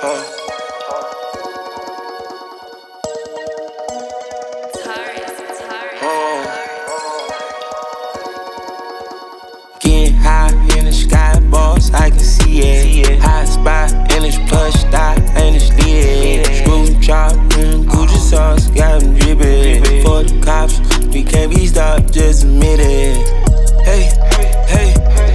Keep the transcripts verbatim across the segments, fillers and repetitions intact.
Getting high in the sky, boss, I can see it. Hot spot in this plush dot, and it's lit. Screw chop, mm, Gucci sauce, got them drippin'. For the cops, we can't be stopped, just admit it. Hey, hey,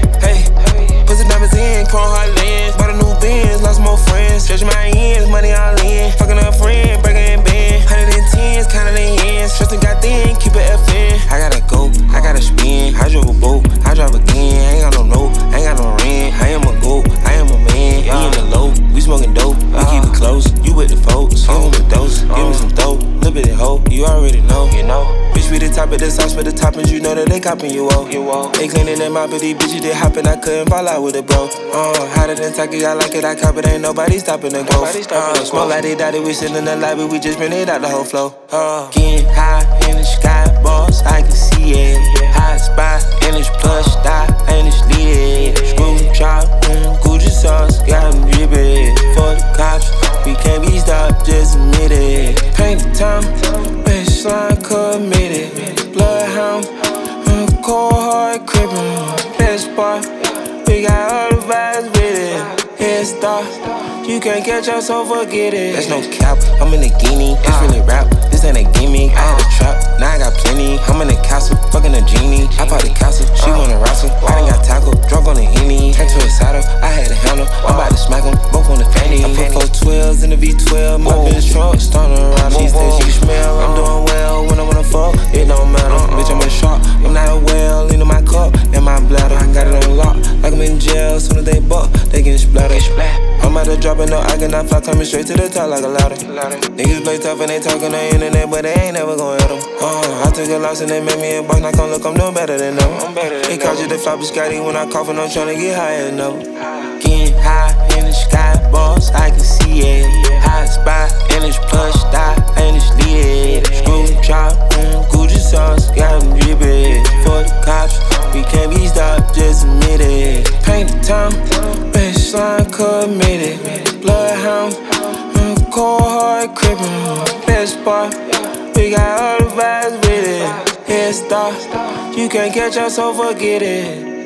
hey, put some diamonds in, chrome hard lens. Bought a new Benz, lost more friends. Stretching my ends, money all in. Fucking a friend, breaking in band. Hundred and tens, counting the ends. Trusting got thin, keep it F in. I gotta go, I gotta spin. I drove a boat, I drive again. I ain't got no note, I ain't got no rent. I am a goat, I am a man. We in the low, we smoking dope. We keep it close, you with the folks. Give me a dose, give me some dope. Little bit of hope, you already know, you know. Bitch, we the top of the sauce for the toppings, you know that they copping you all. You all. They cleaning them out, but these bitches they hopping. I couldn't fall out with it, bro. Uh, hotter than Taki, I like it, I cop it. Ain't nobody stopping the growth. Uh, smoke like they died, we sit in the lobby, we just ran it out the whole flow. Uh, getting high in the sky, boss, I can see it. Hot spot in this plush dot, and it's lit. Screw chop, mm, Gucci sauce, got them drippin'. For the cops, we can't be stopped, just admit it. Paint the time, baseline committed. Bloodhound, mm, cold hard crippin'. Best spot, we got all the vibes with it. Head start, you can't catch us, so forget it. That's no cap, I'm in the guinea. It's really rap, this ain't a gimmick. I had a trap, now I got plenty. I'm in the castle, fucking a genie. I bought the castle, she wanna wrestle. I done got tackle, drunk on the Henny. Turned to a saddle, I had to handle. I'm about to smack them, both on the fanny. I put four twelves in the V twelve, my bitch trunk, starting around. She said she can smell, I'm doing well when I wanna fuck. It don't matter, bitch, I'm a shark. I'm not a whale, into my cup, in my bladder. I got it on lock, like I'm in jail. Soon as they buck, they get splattered. I'm about to drop it, no, I cannot fly, coming straight to the top like a ladder. Niggas play tough and they talk on the internet, but they ain't never gon' hit them. Uh, I took a loss and they made me a boss, now come look, I'm doing better than them. They called you the flop Scotty when I cough and I'm tryna get higher enough. Getting high in the sky, boss, I can see it. Hot spot in this plush dot, and it's lit. Screw chop, mm, Gucci sauce, got them drippin'. For the cops, we can't be stopped, just admit it. Paint the time, baseline committed. Bloodhound, mm, cold hard crippin'. Best spot, we got all the vibes with it. Head start, you can't catch us, so forget it.